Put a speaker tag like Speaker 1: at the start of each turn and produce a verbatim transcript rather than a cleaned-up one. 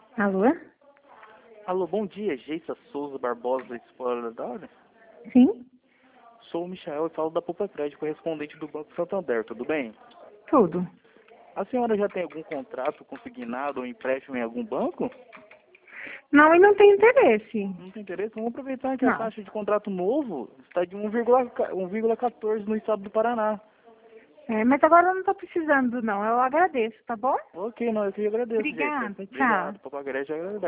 Speaker 1: Alô?
Speaker 2: Alô, bom dia, Geissa Souza Barbosa, exploradora.
Speaker 1: Sim?
Speaker 2: Sou o Michael e falo da Poupa Crédito, correspondente do Banco Santander, tudo bem?
Speaker 1: Tudo.
Speaker 2: A senhora já tem algum contrato consignado ou empréstimo em algum banco?
Speaker 1: Não, e não tem interesse.
Speaker 2: Não tem interesse? Vamos aproveitar que a
Speaker 1: Não.
Speaker 2: taxa de contrato novo está de um vírgula quatorze no estado do Paraná.
Speaker 1: É, mas agora eu não estou precisando, não. Eu agradeço, tá bom?
Speaker 2: Ok, não, eu que agradeço, Geissa.
Speaker 1: Obrigada. Tchau.
Speaker 2: Obrigado, Poupa Crédito agradece.